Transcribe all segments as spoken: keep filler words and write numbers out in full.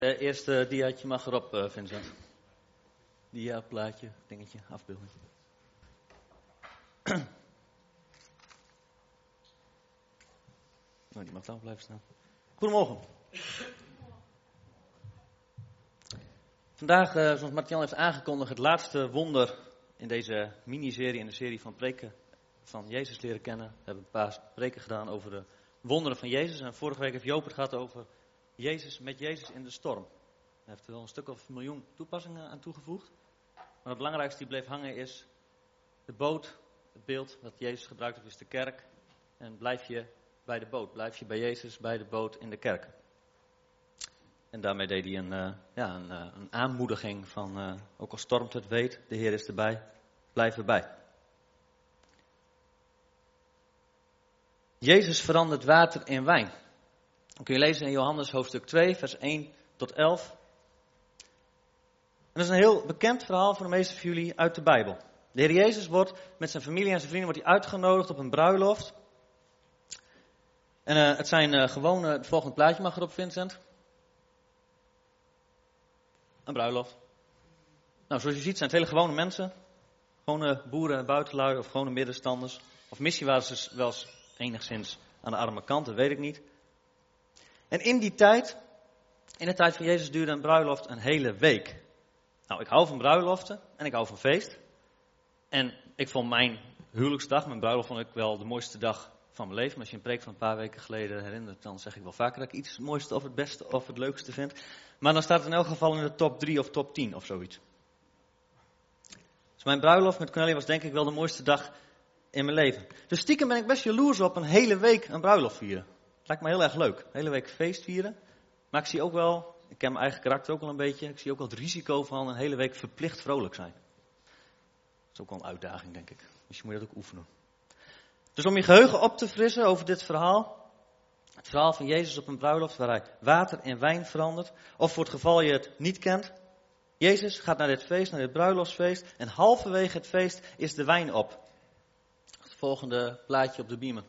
Uh, eerste diaatje mag erop, uh, Vincent. Dia, plaatje, dingetje, afbeelding. Nou, die mag daar blijven staan. Goedemorgen. Vandaag, uh, zoals Martian heeft aangekondigd, het laatste wonder in deze miniserie, in de serie van preken van Jezus leren kennen. We hebben een paar preken gedaan over de wonderen van Jezus. En vorige week heeft Joop het gehad over Jezus met Jezus in de storm. Hij heeft er wel een stuk of een miljoen toepassingen aan toegevoegd. Maar het belangrijkste die bleef hangen is de boot, het beeld dat Jezus gebruikt heeft is de kerk. En blijf je bij de boot, blijf je bij Jezus, bij de boot in de kerk. En daarmee deed hij een, uh, ja, een, uh, een aanmoediging van, uh, ook al stormt het, weet, de Heer is erbij, blijf erbij. Jezus verandert water in wijn. Dat kun je lezen in Johannes hoofdstuk twee, vers één tot elf. En dat is een heel bekend verhaal voor de meesten van jullie uit de Bijbel. De Heer Jezus wordt met zijn familie en zijn vrienden wordt hij uitgenodigd op een bruiloft. En uh, het zijn uh, gewone, het volgende plaatje mag erop, Vincent. Een bruiloft. Nou, zoals je ziet zijn het hele gewone mensen. Gewone boeren en buitenlui of gewone middenstanders. Of misschien waren ze wel eens enigszins aan de arme kant, dat weet ik niet. En in die tijd, in de tijd van Jezus duurde een bruiloft een hele week. Nou, ik hou van bruiloften en ik hou van feest. En ik vond mijn huwelijksdag, mijn bruiloft vond ik wel de mooiste dag van mijn leven. Maar als je een preek van een paar weken geleden herinnert, dan zeg ik wel vaker dat ik iets het mooiste of het beste of het leukste vind. Maar dan staat het in elk geval in de top drie of top tien of zoiets. Dus mijn bruiloft met Cornelia was denk ik wel de mooiste dag in mijn leven. Dus stiekem ben ik best jaloers op een hele week een bruiloft vieren. Het lijkt me heel erg leuk. Een hele week feest vieren. Maar ik zie ook wel, ik ken mijn eigen karakter ook wel een beetje. Ik zie ook wel het risico van een hele week verplicht vrolijk zijn. Dat is ook wel een uitdaging, denk ik. Misschien moet je dat ook oefenen. Dus om je geheugen op te frissen over dit verhaal. Het verhaal van Jezus op een bruiloft waar hij water in wijn verandert. Of voor het geval je het niet kent. Jezus gaat naar dit feest, naar dit bruiloftsfeest. En halverwege het feest is de wijn op. Het volgende plaatje op de beamer.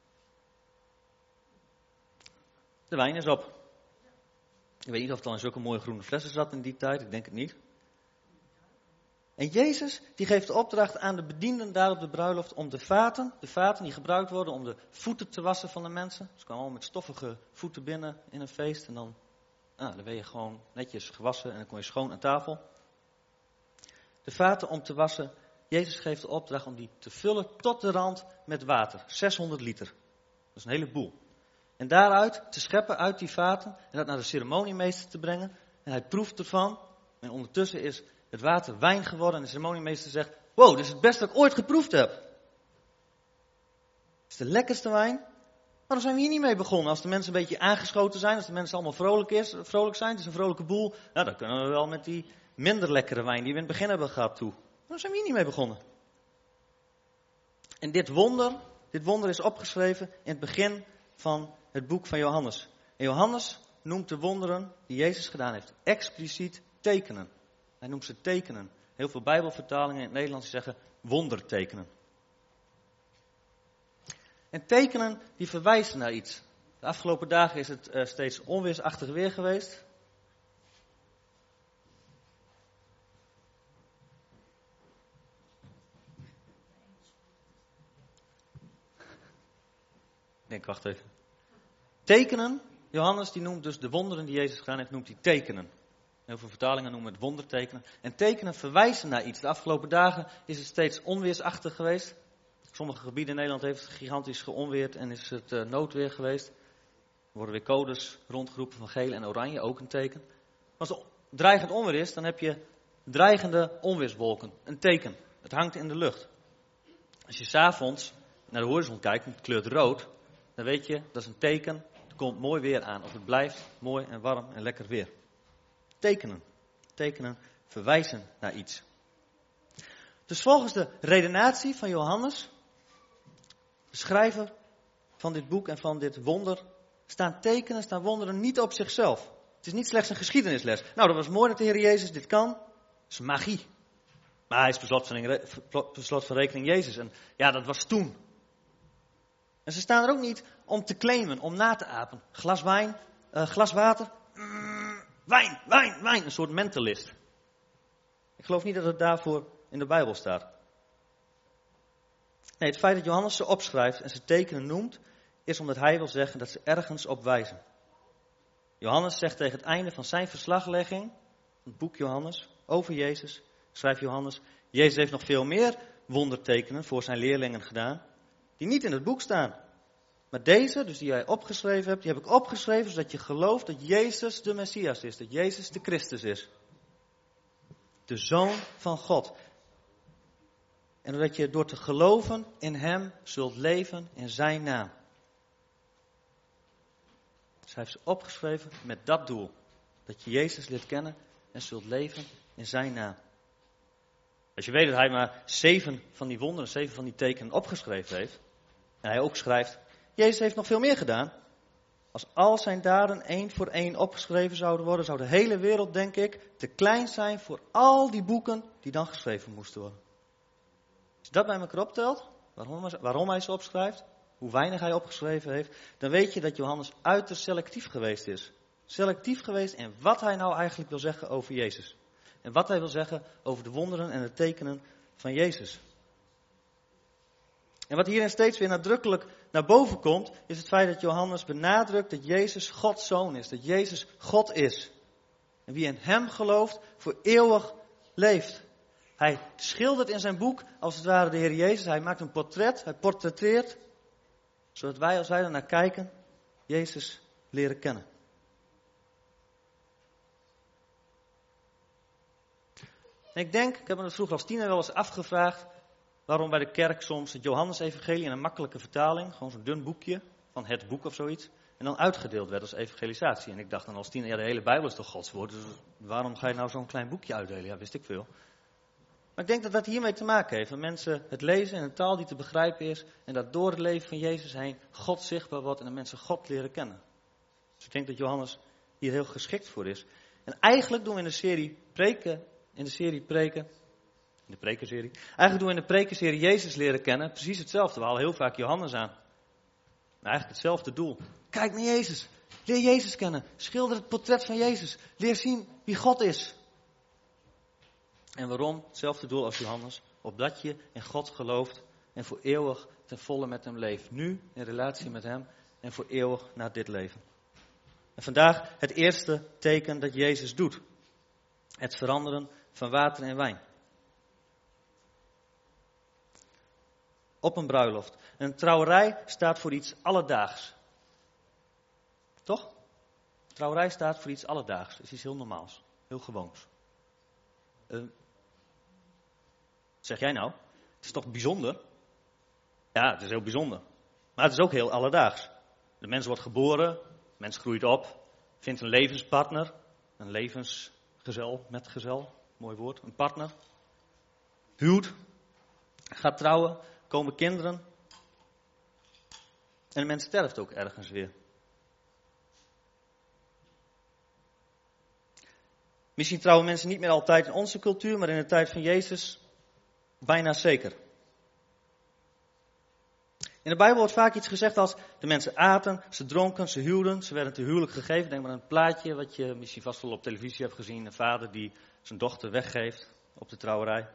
De wijn is op. Ik weet niet of het al in zulke mooie groene flessen zat in die tijd. Ik denk het niet. En Jezus die geeft de opdracht aan de bedienden daar op de bruiloft om de vaten, de vaten die gebruikt worden om de voeten te wassen van de mensen. Ze kwamen allemaal met stoffige voeten binnen in een feest en dan, nou, dan werd je gewoon netjes gewassen en dan kon je schoon aan tafel. De vaten om te wassen, Jezus geeft de opdracht om die te vullen tot de rand met water, zeshonderd liter. Dat is een heleboel. En daaruit te scheppen uit die vaten en dat naar de ceremoniemeester te brengen. En hij proeft ervan en ondertussen is het water wijn geworden en de ceremoniemeester zegt, wow, dit is het beste dat ik ooit geproefd heb. Het is de lekkerste wijn. Maar daar zijn we hier niet mee begonnen. Als de mensen een beetje aangeschoten zijn, als de mensen allemaal vrolijk, is, vrolijk zijn, het is een vrolijke boel. Nou, dan kunnen we wel met die minder lekkere wijn die we in het begin hebben gehad toe. Maar daar zijn we hier niet mee begonnen. En dit wonder, dit wonder is opgeschreven in het begin van het boek van Johannes. En Johannes noemt de wonderen die Jezus gedaan heeft expliciet tekenen. Hij noemt ze tekenen. Heel veel Bijbelvertalingen in het Nederlands zeggen wondertekenen. En tekenen die verwijzen naar iets. De afgelopen dagen is het uh, steeds onweersachtig weer geweest. Ik denk, wacht even. Tekenen, Johannes die noemt dus de wonderen die Jezus gedaan heeft, noemt hij tekenen. Heel veel vertalingen noemen het wondertekenen. En tekenen verwijzen naar iets. De afgelopen dagen is het steeds onweersachtig geweest. Sommige gebieden in Nederland heeft het gigantisch geonweerd en is het uh, noodweer geweest. Er worden weer codes rondgeroepen van geel en oranje, ook een teken. Als het dreigend onweer is, dan heb je dreigende onweerswolken. Een teken. Het hangt in de lucht. Als je 's avonds naar de horizon kijkt en het kleurt rood, dan weet je, dat is een teken. Er komt mooi weer aan. Of het blijft mooi en warm en lekker weer. Tekenen. Tekenen verwijzen naar iets. Dus volgens de redenatie van Johannes, de schrijver van dit boek en van dit wonder, staan tekenen, staan wonderen niet op zichzelf. Het is niet slechts een geschiedenisles. Nou, dat was mooi dat de Heer Jezus dit kan. Dat is magie. Maar hij is per slot van, per slot van rekening Jezus. En ja, dat was toen. En ze staan er ook niet om te claimen, om na te apen. Glas wijn, uh, glas water. Mm, Wijn, wijn, wijn. Een soort mentalist. Ik geloof niet dat het daarvoor in de Bijbel staat. Nee, het feit dat Johannes ze opschrijft en ze tekenen noemt, is omdat hij wil zeggen dat ze ergens op wijzen. Johannes zegt tegen het einde van zijn verslaglegging, het boek Johannes, over Jezus, schrijft Johannes, Jezus heeft nog veel meer wondertekenen voor zijn leerlingen gedaan, die niet in het boek staan. Maar deze, dus die jij opgeschreven hebt, die heb ik opgeschreven zodat je gelooft dat Jezus de Messias is, dat Jezus de Christus is. De Zoon van God. En dat je door te geloven in hem zult leven in zijn naam. Dus hij heeft ze opgeschreven met dat doel. Dat je Jezus leert kennen en zult leven in zijn naam. Als je weet dat hij maar zeven van die wonderen, zeven van die tekenen opgeschreven heeft. En hij ook schrijft, Jezus heeft nog veel meer gedaan. Als al zijn daden één voor één opgeschreven zouden worden, zou de hele wereld, denk ik, te klein zijn voor al die boeken die dan geschreven moesten worden. Als je dat bij elkaar optelt, waarom, waarom hij ze opschrijft, hoe weinig hij opgeschreven heeft, dan weet je dat Johannes uiterst selectief geweest is. Selectief geweest in wat hij nou eigenlijk wil zeggen over Jezus. En wat hij wil zeggen over de wonderen en de tekenen van Jezus. En wat hierin steeds weer nadrukkelijk naar boven komt, is het feit dat Johannes benadrukt dat Jezus Gods Zoon is. Dat Jezus God is. En wie in hem gelooft, voor eeuwig leeft. Hij schildert in zijn boek, als het ware, de Heer Jezus. Hij maakt een portret, hij portretteert, zodat wij, als wij er naar kijken, Jezus leren kennen. En ik denk, ik heb me dat vroeger als tiener wel eens afgevraagd, waarom bij de kerk soms het Johannes-evangelie in een makkelijke vertaling, gewoon zo'n dun boekje, van het boek of zoiets, en dan uitgedeeld werd als evangelisatie. En ik dacht dan als tiener, ja, de hele Bijbel is toch Gods woord, dus waarom ga je nou zo'n klein boekje uitdelen? Ja, wist ik veel. Maar ik denk dat dat hiermee te maken heeft, dat mensen het lezen in een taal die te begrijpen is, en dat door het leven van Jezus heen God zichtbaar wordt en dat mensen God leren kennen. Dus ik denk dat Johannes hier heel geschikt voor is. En eigenlijk doen we in de serie preken, in de serie preken, in de prekenserie, eigenlijk doen we in de prekenserie Jezus leren kennen precies hetzelfde. We halen heel vaak Johannes aan. Maar eigenlijk hetzelfde doel. Kijk naar Jezus. Leer Jezus kennen. Schilder het portret van Jezus. Leer zien wie God is. En waarom? Hetzelfde doel als Johannes. Opdat je in God gelooft en voor eeuwig ten volle met hem leeft. Nu in relatie met hem en voor eeuwig na dit leven. En vandaag het eerste teken dat Jezus doet. Het veranderen van water in wijn. Op een bruiloft. Een trouwerij staat voor iets alledaags. Toch? Trouwerij staat voor iets alledaags. Het is iets heel normaals. Heel gewoons. Uh, zeg jij nou? Het is toch bijzonder? Ja, het is heel bijzonder. Maar het is ook heel alledaags. De mens wordt geboren. De mens groeit op. Vindt een levenspartner. Een levensgezel, metgezel. Mooi woord. Een partner. Huwt. Gaat trouwen. Komen kinderen. En de mens sterft ook ergens weer. Misschien trouwen mensen niet meer altijd in onze cultuur, maar in de tijd van Jezus bijna zeker. In de Bijbel wordt vaak iets gezegd als de mensen aten, ze dronken, ze huwden, ze werden te huwelijk gegeven. Denk maar aan een plaatje wat je misschien vast wel op televisie hebt gezien. Een vader die zijn dochter weggeeft op de trouwerij.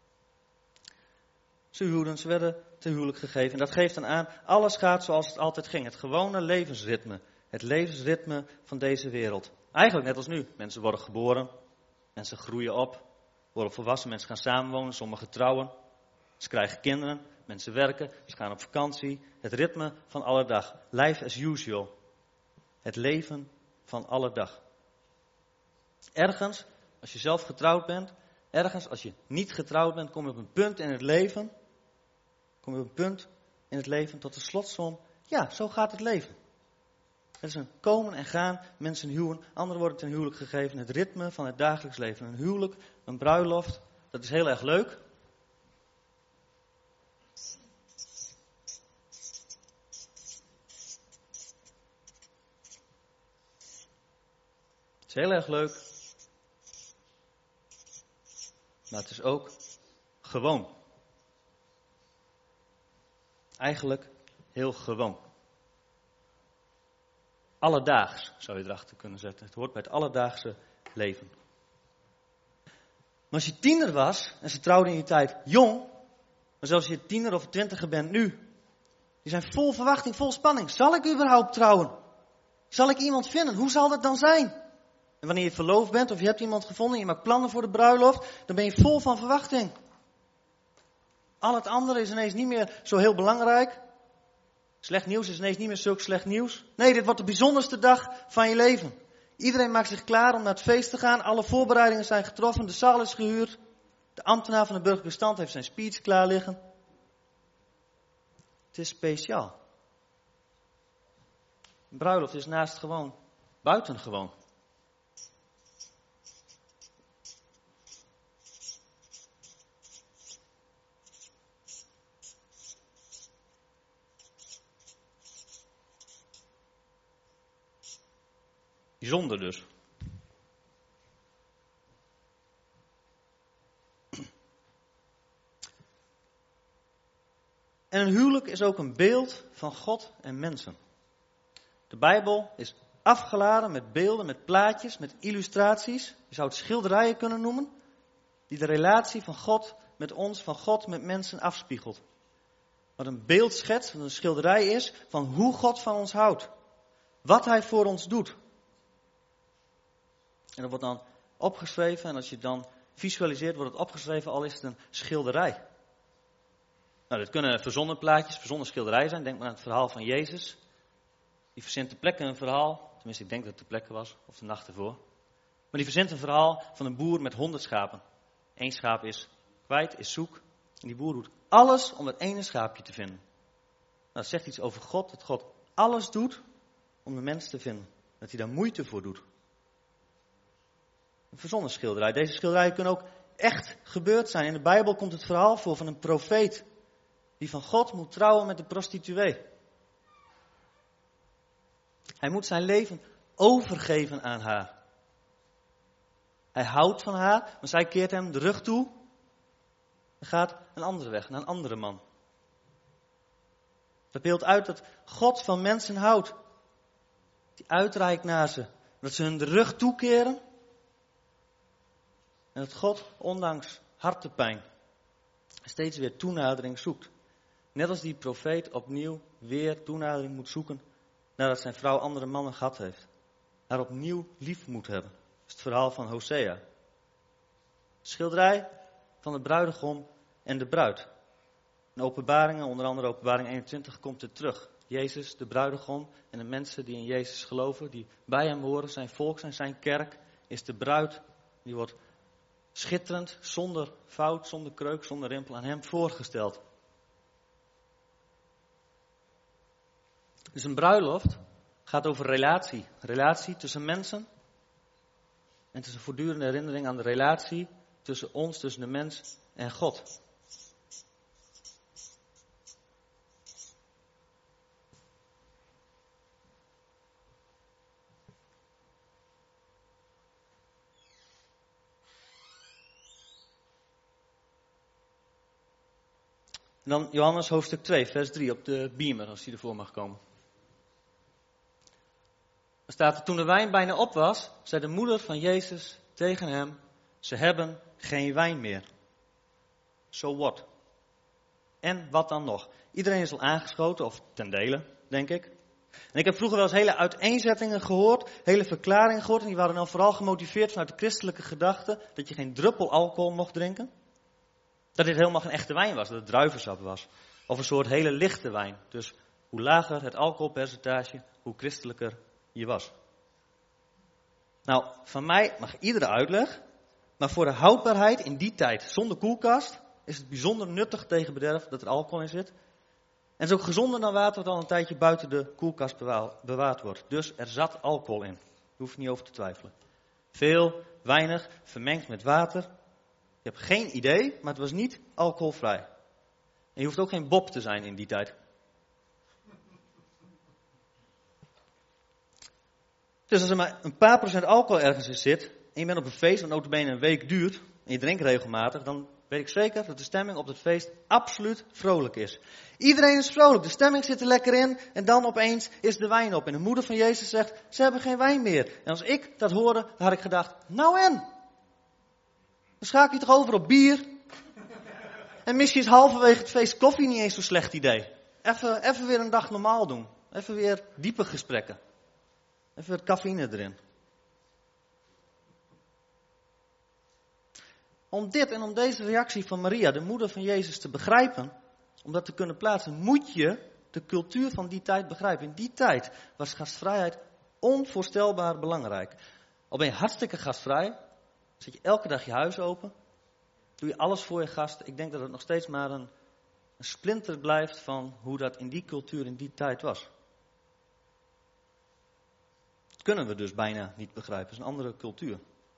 Ze huwden, ze werden te huwelijk gegeven. En dat geeft dan aan, alles gaat zoals het altijd ging. Het gewone levensritme. Het levensritme van deze wereld. Eigenlijk net als nu. Mensen worden geboren. Mensen groeien op. Worden volwassen. Mensen gaan samenwonen. Sommigen trouwen. Ze krijgen kinderen. Mensen werken. Ze gaan op vakantie. Het ritme van alle dag. Life as usual. Het leven van alle dag. Ergens, als je zelf getrouwd bent. Ergens, als je niet getrouwd bent, kom je op een punt in het leven. Kom je op een punt in het leven tot de slotsom. Ja, zo gaat het leven. Het is een komen en gaan, mensen huwen, anderen worden ten huwelijk gegeven. Het ritme van het dagelijks leven. Een huwelijk, een bruiloft, dat is heel erg leuk. Het is heel erg leuk. Maar het is ook gewoon. Eigenlijk heel gewoon. alledaags, zou je erachter kunnen zetten. Het hoort bij het alledaagse leven. Maar als je tiener was, en ze trouwden in die tijd jong, maar zelfs als je tiener of twintiger bent nu, die zijn vol verwachting, vol spanning. Zal ik überhaupt trouwen? Zal ik iemand vinden? Hoe zal dat dan zijn? En wanneer je verloofd bent of je hebt iemand gevonden en je maakt plannen voor de bruiloft, dan ben je vol van verwachting. Al het andere is ineens niet meer zo heel belangrijk. Slecht nieuws is ineens niet meer zulk slecht nieuws. Nee, dit wordt de bijzonderste dag van je leven. Iedereen maakt zich klaar om naar het feest te gaan. Alle voorbereidingen zijn getroffen. De zaal is gehuurd. De ambtenaar van de burgerlijke stand heeft zijn speech klaar liggen. Het is speciaal. Een bruiloft is naast gewoon buitengewoon. Bijzonder dus. En een huwelijk is ook een beeld van God en mensen. De Bijbel is afgeladen met beelden, met plaatjes, met illustraties. Je zou het schilderijen kunnen noemen. Die de relatie van God met ons, van God met mensen afspiegelt. Wat een beeldschets, wat een schilderij is van hoe God van ons houdt. Wat Hij voor ons doet. En dat wordt dan opgeschreven en als je het dan visualiseert wordt het opgeschreven al is het een schilderij. Nou, dit kunnen verzonnen plaatjes, verzonnen schilderijen zijn. Denk maar aan het verhaal van Jezus. Die verzint ter plekke een verhaal, tenminste ik denk dat het ter plekke was, of de nacht ervoor. Maar die verzint een verhaal van een boer met honderd schapen. Eén schaap is kwijt, is zoek. En die boer doet alles om het ene schaapje te vinden. Nou, dat zegt iets over God, dat God alles doet om de mens te vinden. Dat hij daar moeite voor doet. Een verzonnen schilderij. Deze schilderijen kunnen ook echt gebeurd zijn. In de Bijbel komt het verhaal voor van een profeet die van God moet trouwen met de prostituee. Hij moet zijn leven overgeven aan haar. Hij houdt van haar, maar zij keert hem de rug toe en gaat een andere weg, naar een andere man. Dat beeldt uit dat God van mensen houdt. Die uitreikt naar ze. Dat ze hun de rug toekeren. En dat God, ondanks hartepijn, steeds weer toenadering zoekt. Net als die profeet opnieuw weer toenadering moet zoeken nadat zijn vrouw andere mannen gehad heeft. Haar opnieuw lief moet hebben. Dat is het verhaal van Hosea. Schilderij van de bruidegom en de bruid. In Openbaringen, onder andere Openbaring eenentwintig, komt het terug. Jezus, de bruidegom en de mensen die in Jezus geloven, die bij hem horen, zijn volk, zijn zijn kerk, is de bruid. Die wordt schitterend, zonder fout, zonder kreuk, zonder rimpel aan hem voorgesteld. Dus een bruiloft gaat over relatie. Relatie tussen mensen. En het is een voortdurende herinnering aan de relatie tussen ons, tussen de mens en God. En dan Johannes hoofdstuk twee, vers drie op de beamer, als die ervoor mag komen. Er staat er, toen de wijn bijna op was, zei de moeder van Jezus tegen hem, ze hebben geen wijn meer. So what? En wat dan nog? Iedereen is al aangeschoten, of ten dele, denk ik. En ik heb vroeger wel eens hele uiteenzettingen gehoord, hele verklaringen gehoord, en die waren dan vooral gemotiveerd vanuit de christelijke gedachte, dat je geen druppel alcohol mocht drinken. Dat dit helemaal geen echte wijn was, dat het druivensap was. Of een soort hele lichte wijn. Dus hoe lager het alcoholpercentage, hoe christelijker je was. Nou, van mij mag iedere uitleg. Maar voor de houdbaarheid in die tijd zonder koelkast is het bijzonder nuttig tegen bederf dat er alcohol in zit. En het is ook gezonder dan water dat al een tijdje buiten de koelkast bewaard wordt. Dus er zat alcohol in. Daar hoef je niet over te twijfelen. Veel, weinig, vermengd met water. Je hebt geen idee, maar het was niet alcoholvrij. En je hoeft ook geen Bob te zijn in die tijd. Dus als er maar een paar procent alcohol ergens in zit, en je bent op een feest, wat nota bene een week duurt, en je drinkt regelmatig, dan ben weet ik zeker dat de stemming op het feest absoluut vrolijk is. Iedereen is vrolijk, de stemming zit er lekker in en dan opeens is de wijn op. En de moeder van Jezus zegt, ze hebben geen wijn meer. En als ik dat hoorde, dan had ik gedacht, nou en? Dan schakel je toch over op bier? En misschien is halverwege het feest koffie niet eens zo'n slecht idee. Even, even weer een dag normaal doen. Even weer diepe gesprekken. Even wat cafeïne erin. Om dit en om deze reactie van Maria, de moeder van Jezus, te begrijpen, om dat te kunnen plaatsen, moet je de cultuur van die tijd begrijpen. In die tijd was gastvrijheid onvoorstelbaar belangrijk. Al ben je hartstikke gastvrij, zet je elke dag je huis open, doe je alles voor je gast. Ik denk dat het nog steeds maar een, een splinter blijft van hoe dat in die cultuur, in die tijd was. Dat kunnen we dus bijna niet begrijpen, het is een andere cultuur.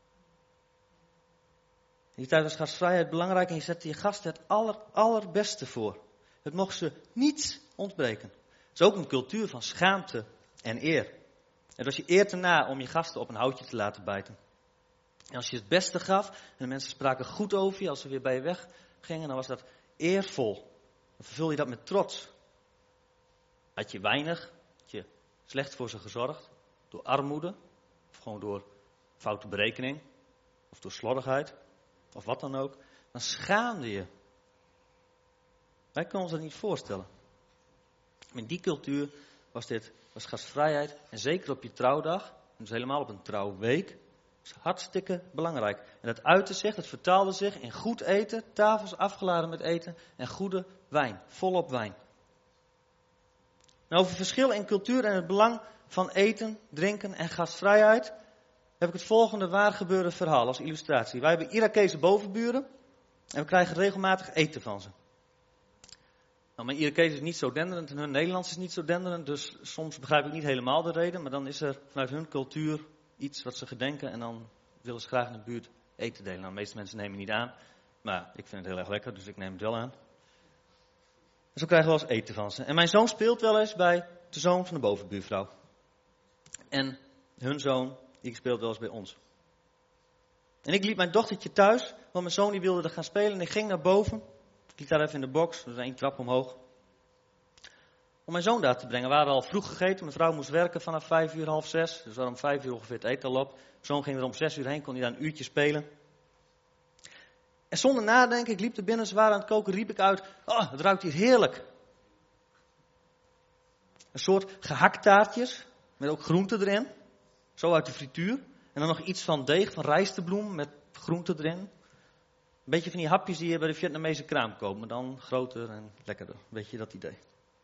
In die tijd was gastvrijheid belangrijk en je zette je gasten het aller, allerbeste voor. Het mocht ze niets ontbreken. Het is ook een cultuur van schaamte en eer. Het was je eer te na om je gasten op een houtje te laten bijten. En als je het beste gaf en de mensen spraken goed over je als ze weer bij je weg gingen, dan was dat eervol. Dan vervul je dat met trots. Had je weinig, had je slecht voor ze gezorgd, door armoede, of gewoon door foute berekening, of door slordigheid, of wat dan ook, dan schaamde je. Wij kunnen ons dat niet voorstellen. Maar in die cultuur was dit was gastvrijheid, en zeker op je trouwdag, dus helemaal op een trouwweek, is hartstikke belangrijk. En dat uitte zich, het vertaalde zich in goed eten, tafels afgeladen met eten en goede wijn, volop wijn. Nou, over verschil in cultuur en het belang van eten, drinken en gastvrijheid heb ik het volgende waargebeurde verhaal als illustratie. Wij hebben Irakese bovenburen en we krijgen regelmatig eten van ze. Nou, mijn Irakees is niet zo denderend en hun Nederlands is niet zo denderend, dus soms begrijp ik niet helemaal de reden, maar dan is er vanuit hun cultuur iets wat ze gedenken en dan willen ze graag in de buurt eten delen. Nou, de meeste mensen nemen het niet aan, maar ik vind het heel erg lekker, dus ik neem het wel aan. En zo krijgen we wel eens eten van ze. En mijn zoon speelt wel eens bij de zoon van de bovenbuurvrouw. En hun zoon, die speelt wel eens bij ons. En ik liet mijn dochtertje thuis, want mijn zoon die wilde er gaan spelen en ik ging naar boven. Ik liet daar even in de box, dus één trap omhoog. Om mijn zoon daar te brengen. We waren al vroeg gegeten. Mijn vrouw moest werken vanaf vijf uur, half zes. Dus we hadden om vijf uur ongeveer het eten al op. Mijn zoon ging er om zes uur heen, kon hij daar een uurtje spelen. En zonder nadenken, ik liep er binnen, ze waren aan het koken, riep ik uit. Oh, het ruikt hier heerlijk. Een soort gehakttaartjes, met ook groenten erin. Zo uit de frituur. En dan nog iets van deeg, van rijstebloem met groenten erin. Een beetje van die hapjes die je bij de Vietnamese kraam koopt, maar dan groter en lekkerder. Weet je dat idee?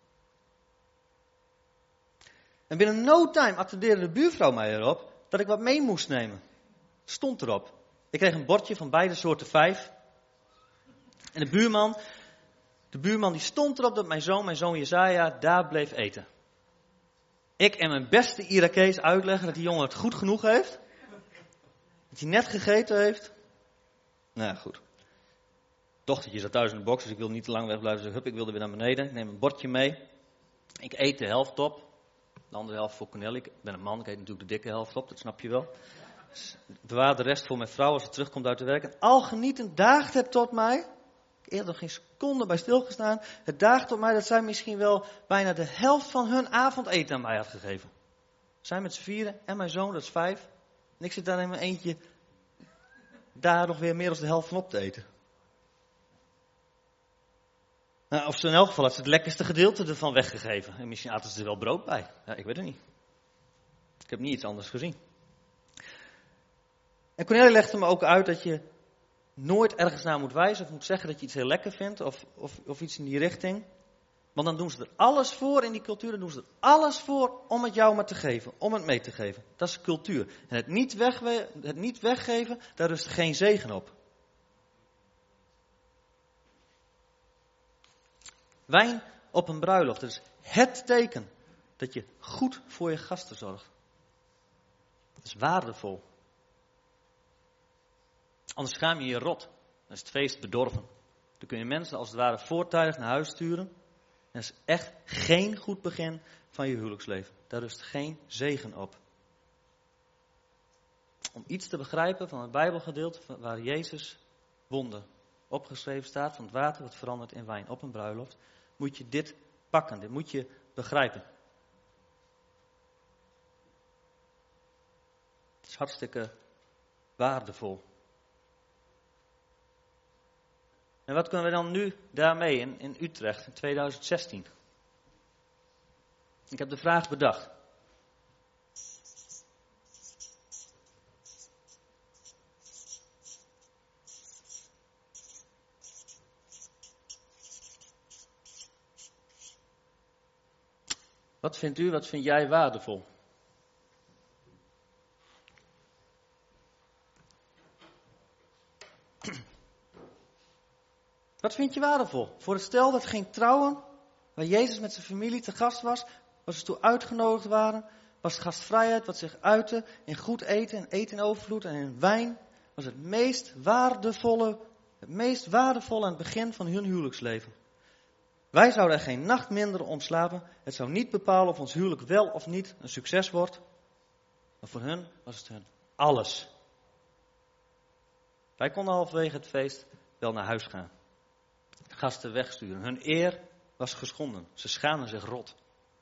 En binnen no time attendeerde de buurvrouw mij erop dat ik wat mee moest nemen. Stond erop. Ik kreeg een bordje van beide soorten vijf. En de buurman, de buurman die stond erop dat mijn zoon, mijn zoon Jesaja, daar bleef eten. Ik en mijn beste Irakees uitleggen dat die jongen het goed genoeg heeft. Dat hij net gegeten heeft. Nou ja, goed. Dochtertje zat thuis in de box, dus ik wilde niet te lang wegblijven. Dus hup, ik wilde weer naar beneden. Ik neem een bordje mee. Ik eet de helft op. De andere helft voor Cornelie. Ik ben een man, ik eet natuurlijk de dikke helft op, dat snap je wel. Dus bewaar de rest voor mijn vrouw als ze terugkomt uit de werk. En al genietend daagt het tot mij. Ik heb eerder nog geen seconde bij stilgestaan. Het daagt tot mij dat zij misschien wel bijna de helft van hun avondeten aan mij had gegeven. Zij met z'n vieren en mijn zoon, dat is vijf. En ik zit daar in mijn eentje daar nog weer meer dan de helft van op te eten. Nou, of ze in elk geval had ze het lekkerste gedeelte ervan weggegeven. En misschien aten ze er wel brood bij. Ja, ik weet het niet. Ik heb niet iets anders gezien. En Cornelie legde me ook uit dat je nooit ergens naar moet wijzen of moet zeggen dat je iets heel lekker vindt of, of, of iets in die richting. Want dan doen ze er alles voor in die cultuur, dan doen ze er alles voor om het jou maar te geven, om het mee te geven. Dat is cultuur. En het niet, wegwe- het niet weggeven, daar rust geen zegen op. Wijn op een bruiloft, dat is het teken dat je goed voor je gasten zorgt. Dat is waardevol. Anders schaam je je rot. Dan is het feest bedorven. Dan kun je mensen als het ware voortijdig naar huis sturen. En dat is echt geen goed begin van je huwelijksleven. Daar rust geen zegen op. Om iets te begrijpen van het Bijbelgedeelte waar Jezus wonden opgeschreven staat van het water wat verandert in wijn op een bruiloft, moet je dit pakken, dit moet je begrijpen. Het is hartstikke waardevol. En wat kunnen we dan nu daarmee in, in Utrecht in tweeduizend zestien? Ik heb de vraag bedacht. Wat vindt u, wat vind jij waardevol? Wat vind je waardevol? Voor het stel dat ging trouwen, waar Jezus met zijn familie te gast was, waar ze toe uitgenodigd waren, was gastvrijheid wat zich uitte in goed eten en eten in overvloed en in wijn, was het meest waardevolle, het meest waardevolle aan het begin van hun huwelijksleven. Wij zouden er geen nacht minder om slapen. Het zou niet bepalen of ons huwelijk wel of niet een succes wordt. Maar voor hun was het hun alles. Wij konden halverwege het feest wel naar huis gaan. De gasten wegsturen. Hun eer was geschonden. Ze schaamden zich rot.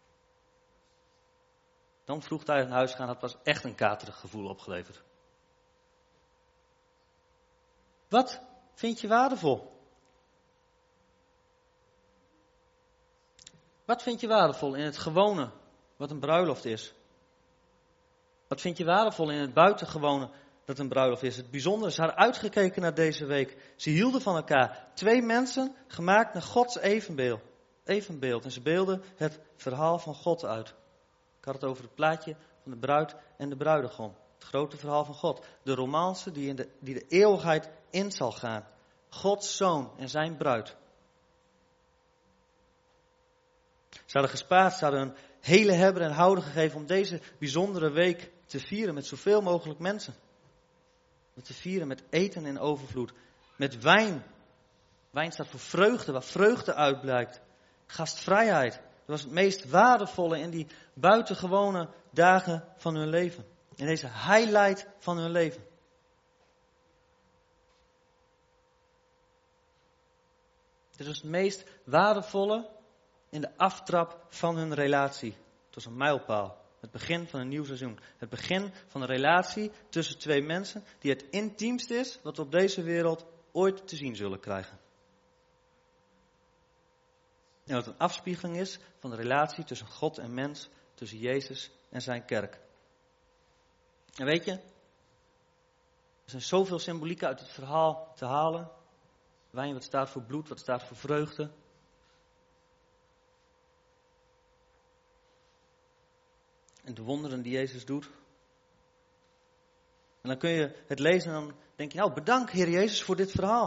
Dan vroegtijdig naar huis gaan had pas echt een katerig gevoel opgeleverd. Wat vind je waardevol? Wat vind je waardevol in het gewone, wat een bruiloft is? Wat vind je waardevol in het buitengewone, dat een bruiloft is? Het bijzondere, ze hadden uitgekeken naar deze week. Ze hielden van elkaar. Twee mensen, gemaakt naar Gods evenbeeld. evenbeeld. En ze beelden het verhaal van God uit. Ik had het over het plaatje van de bruid en de bruidegom. Het grote verhaal van God. De romance die, in de, die de eeuwigheid in zal gaan. Gods zoon en zijn bruid. Ze hadden gespaard, ze hadden hun hele hebben en houden gegeven om deze bijzondere week te vieren met zoveel mogelijk mensen. Om te vieren met eten in overvloed, met wijn. Wijn staat voor vreugde, waar vreugde uitblijkt. Gastvrijheid, dat was het meest waardevolle in die buitengewone dagen van hun leven. In deze highlight van hun leven. Dit was het meest waardevolle in de aftrap van hun relatie. Het was een mijlpaal. Het begin van een nieuw seizoen. Het begin van een relatie tussen twee mensen die het intiemst is wat we op deze wereld ooit te zien zullen krijgen. En wat een afspiegeling is van de relatie tussen God en mens, tussen Jezus en zijn kerk. En weet je, er zijn zoveel symbolieken uit het verhaal te halen. Wijn wat staat voor bloed, wat staat voor vreugde. En de wonderen die Jezus doet. En dan kun je het lezen en dan denk je, nou bedankt Heer Jezus voor dit verhaal.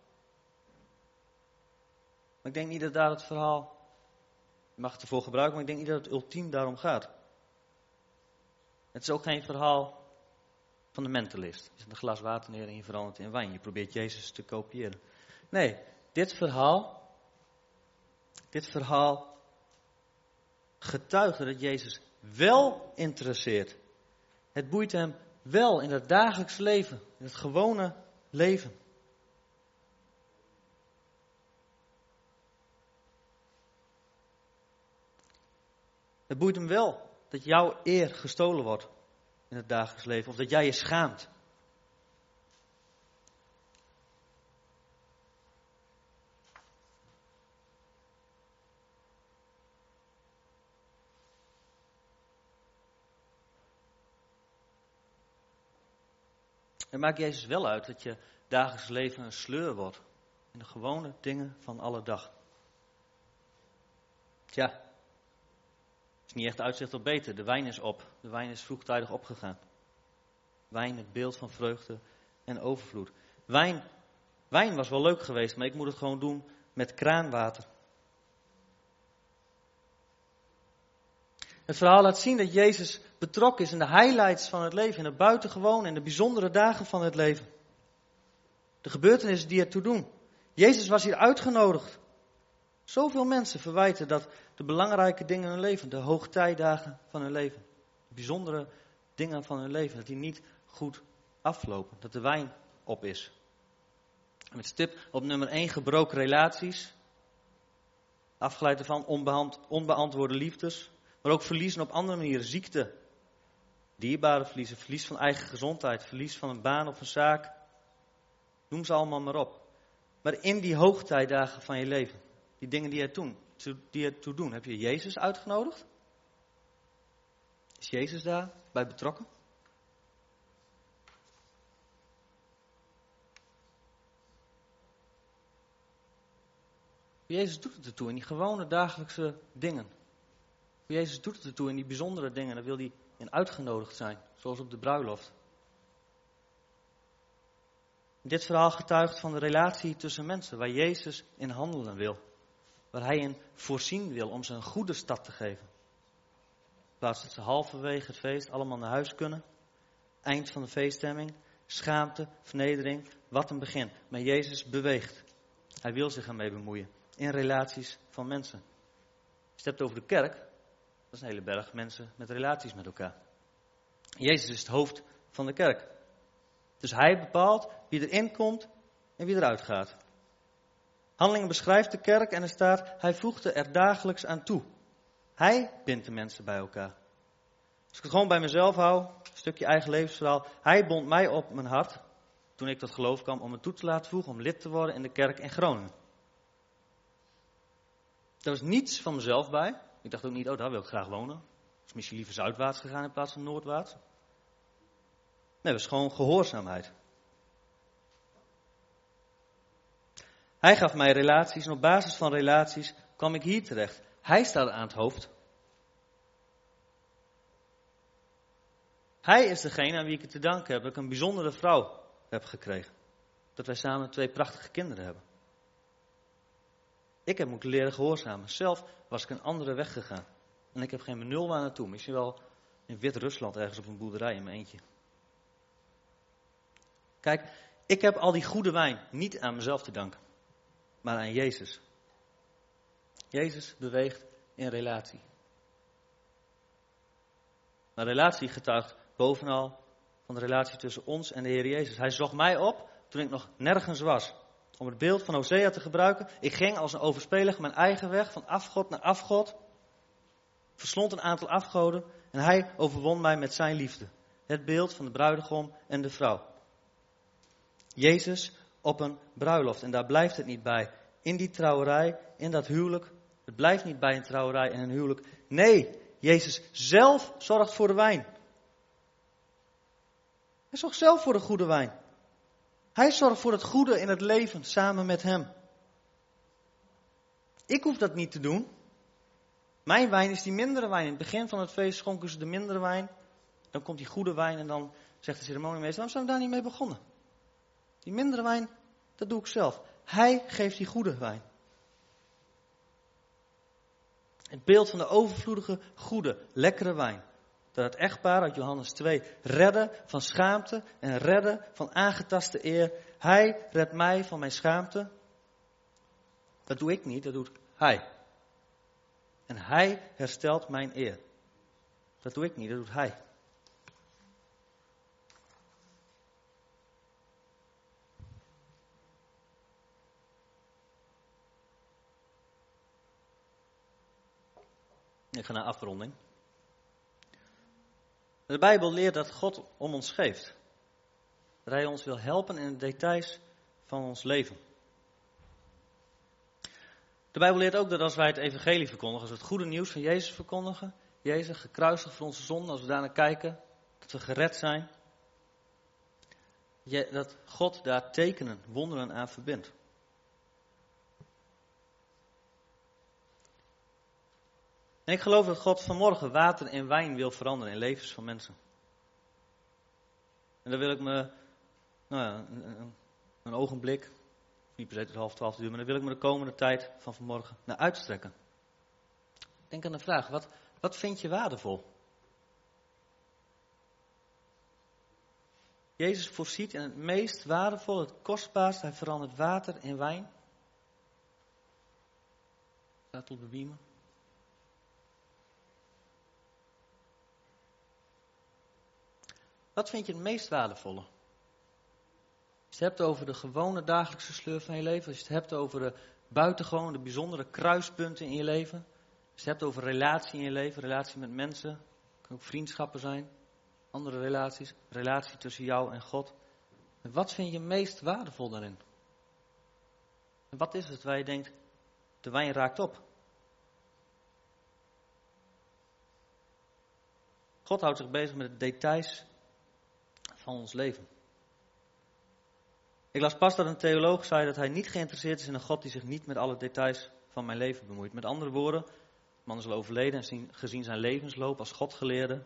Maar ik denk niet dat daar het verhaal, je mag het ervoor gebruiken, maar ik denk niet dat het ultiem daarom gaat. Het is ook geen verhaal van de mentalist. Je zet een glas water neer en je verandert in wijn. Je probeert Jezus te kopiëren. Nee, dit verhaal, dit verhaal getuigt dat Jezus wel interesseert. Het boeit hem wel in het dagelijks leven, in het gewone leven. Het boeit hem wel dat jouw eer gestolen wordt in het dagelijks leven, of dat jij je schaamt. Het maakt Jezus wel uit dat je dagelijks leven een sleur wordt. In de gewone dingen van alle dag. Tja, het is niet echt uitzicht op beter. De wijn is op. De wijn is vroegtijdig opgegaan. Wijn, het beeld van vreugde en overvloed. Wijn, wijn was wel leuk geweest, maar ik moet het gewoon doen met kraanwater. Het verhaal laat zien dat Jezus betrokken is in de highlights van het leven, in het buitengewoon, in de bijzondere dagen van het leven. De gebeurtenissen die ertoe doen. Jezus was hier uitgenodigd. Zoveel mensen verwijten dat de belangrijke dingen in hun leven, de hoogtijdagen van hun leven, de bijzondere dingen van hun leven, dat die niet goed aflopen, dat de wijn op is. Met stip op nummer één, gebroken relaties. Afgeleid ervan onbeant, onbeantwoorde liefdes. Maar ook verliezen op andere manieren. Ziekte. Dierbare verliezen. Verlies van eigen gezondheid. Verlies van een baan of een zaak. Noem ze allemaal maar op. Maar in die hoogtijdagen van je leven. Die dingen die je toen, die je toe doen. Heb je Jezus uitgenodigd? Is Jezus daarbij betrokken? Jezus doet het ertoe in die gewone dagelijkse dingen. Jezus doet het ertoe in die bijzondere dingen. Daar wil hij in uitgenodigd zijn. Zoals op de bruiloft. Dit verhaal getuigt van de relatie tussen mensen. Waar Jezus in handelen wil. Waar hij in voorzien wil om ze een goede start te geven. In plaats dat ze halverwege het feest allemaal naar huis kunnen. Eind van de feeststemming. Schaamte, vernedering. Wat een begin. Maar Jezus beweegt. Hij wil zich ermee bemoeien. In relaties van mensen. Als je het hebt over de kerk. Dat is een hele berg mensen met relaties met elkaar. Jezus is het hoofd van de kerk. Dus hij bepaalt wie erin komt en wie eruit gaat. Handelingen beschrijft de kerk en er staat, hij voegde er dagelijks aan toe. Hij bindt de mensen bij elkaar. Als ik het gewoon bij mezelf hou, een stukje eigen levensverhaal. Hij bond mij op mijn hart, toen ik tot geloof kwam, om me toe te laten voegen, om lid te worden in de kerk in Groningen. Er was niets van mezelf bij. Ik dacht ook niet, oh daar wil ik graag wonen. Ik was misschien liever zuidwaarts gegaan in plaats van noordwaarts. Nee, het was gewoon gehoorzaamheid. Hij gaf mij relaties en op basis van relaties kwam ik hier terecht. Hij staat aan het hoofd. Hij is degene aan wie ik het te danken heb dat ik een bijzondere vrouw heb gekregen. Dat wij samen twee prachtige kinderen hebben. Ik heb moeten leren gehoorzamen. Zelf was ik een andere weg gegaan. En ik heb geen benul waar naartoe. Misschien wel in Wit-Rusland ergens op een boerderij in mijn eentje. Kijk, ik heb al die goede wijn niet aan mezelf te danken. Maar aan Jezus. Jezus beweegt in relatie. Maar relatie getuigt bovenal van de relatie tussen ons en de Heer Jezus. Hij zocht mij op toen ik nog nergens was. Om het beeld van Hosea te gebruiken. Ik ging als een overspelige mijn eigen weg van afgod naar afgod. Verslond een aantal afgoden. En hij overwon mij met zijn liefde. Het beeld van de bruidegom en de vrouw. Jezus op een bruiloft. En daar blijft het niet bij. In die trouwerij, in dat huwelijk. Het blijft niet bij een trouwerij en een huwelijk. Nee, Jezus zelf zorgt voor de wijn. Hij zorgt zelf voor de goede wijn. Hij zorgt voor het goede in het leven samen met hem. Ik hoef dat niet te doen. Mijn wijn is die mindere wijn. In het begin van het feest schonken ze de mindere wijn. Dan komt die goede wijn en dan zegt de ceremoniemeester, waarom zijn we daar niet mee begonnen? Die mindere wijn, dat doe ik zelf. Hij geeft die goede wijn. Het beeld van de overvloedige, goede, lekkere wijn. Dat het echtpaar uit Johannes twee redden van schaamte en redden van aangetaste eer. Hij redt mij van mijn schaamte. Dat doe ik niet, dat doet hij. En hij herstelt mijn eer. Dat doe ik niet, dat doet hij. Ik ga naar afronding. De Bijbel leert dat God om ons geeft. Dat hij ons wil helpen in de details van ons leven. De Bijbel leert ook dat als wij het evangelie verkondigen, als we het goede nieuws van Jezus verkondigen, Jezus gekruisigd voor onze zonden, als we daarnaar kijken, dat we gered zijn, dat God daar tekenen, wonderen aan verbindt. En ik geloof dat God vanmorgen water in wijn wil veranderen in levens van mensen. En daar wil ik me, nou ja, een, een, een ogenblik, niet per se tot half twaalf uur, maar daar wil ik me de komende tijd van vanmorgen naar uitstrekken. Denk aan de vraag, wat, wat vind je waardevol? Jezus voorziet in het meest waardevol, het kostbaarst, hij verandert water in wijn. Staat op de beamer. Wat vind je het meest waardevolle? Als je het hebt over de gewone dagelijkse sleur van je leven. Als je het hebt over de buitengewoon, de bijzondere kruispunten in je leven. Als je het hebt over relatie in je leven, relatie met mensen. Het kan ook vriendschappen zijn, andere relaties. Relatie tussen jou en God. En wat vind je meest waardevol daarin? En wat is het waar je denkt, de wijn raakt op? God houdt zich bezig met de details van ons leven. Ik las pas dat een theoloog zei dat hij niet geïnteresseerd is in een God die zich niet met alle details van mijn leven bemoeit. Met andere woorden, de man is al overleden en gezien zijn levensloop als Godgeleerde.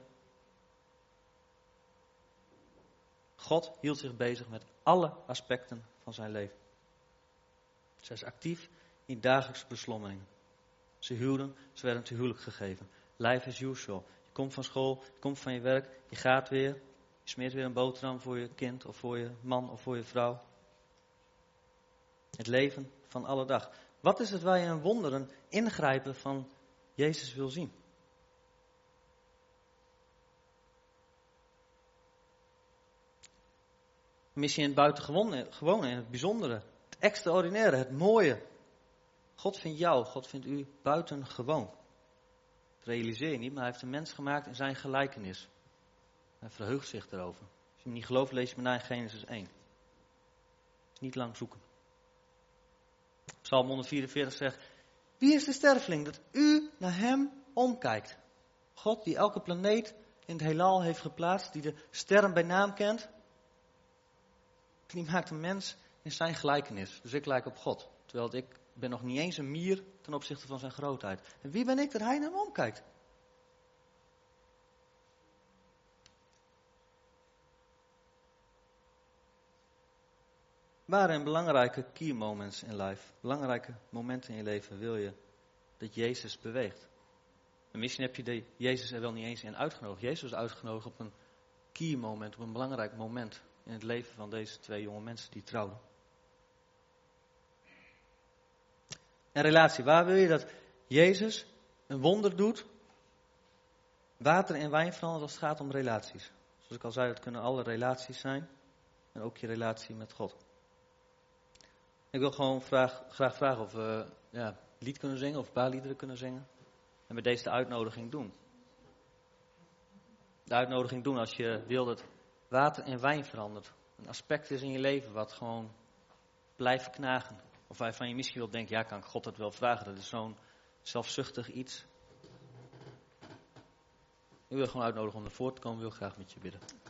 God hield zich bezig met alle aspecten van zijn leven. Zij is actief in dagelijkse beslommeringen. Ze huwden, ze werden te huwelijk gegeven. Life as usual. Je komt van school, je komt van je werk, je gaat weer. Je smeert weer een boterham voor je kind of voor je man of voor je vrouw. Het leven van alle dag. Wat is het waar je een wonder, een ingrijpen van Jezus wil zien? Missie in het buitengewone, in het bijzondere, het extraordinaire, het mooie. God vindt jou, God vindt u buitengewoon. Dat realiseer je niet, maar hij heeft een mens gemaakt in zijn gelijkenis. Hij verheugt zich erover. Als je me niet gelooft, lees je me na in Genesis één. Niet lang zoeken. Psalm honderdvierenveertig zegt, wie is de sterveling dat u naar hem omkijkt? God die elke planeet in het heelal heeft geplaatst, die de sterren bij naam kent. Die maakt een mens in zijn gelijkenis. Dus ik lijk op God. Terwijl ik ben nog niet eens een mier ten opzichte van zijn grootheid. En wie ben ik dat hij naar hem omkijkt? Waren belangrijke key moments in life, belangrijke momenten in je leven wil je dat Jezus beweegt. En misschien heb je de Jezus er wel niet eens in uitgenodigd. Jezus is uitgenodigd op een key moment, op een belangrijk moment in het leven van deze twee jonge mensen die trouwden. En relatie, waar wil je dat Jezus een wonder doet? Water in wijn verandert als het gaat om relaties. Zoals ik al zei, dat kunnen alle relaties zijn. En ook je relatie met God. Ik wil gewoon vraag, graag vragen of we ja, een lied kunnen zingen of een paar liederen kunnen zingen. En met deze de uitnodiging doen. De uitnodiging doen als je wil dat water in wijn verandert. Een aspect is in je leven wat gewoon blijft knagen. Of waarvan je misschien wilt denken, ja, kan ik God dat wel vragen? Dat is zo'n zelfzuchtig iets. Ik wil gewoon uitnodigen om naar voren te komen. Ik wil graag met je bidden.